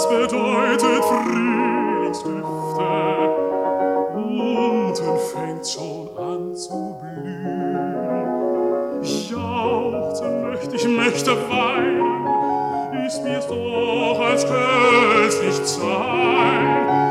das bedeutet Frühlingsdüfte. Unten fängt schon an zu blühen. Jauchzen möchte, ich möchte weinen, ist mir's doch, als könnt's nicht sein.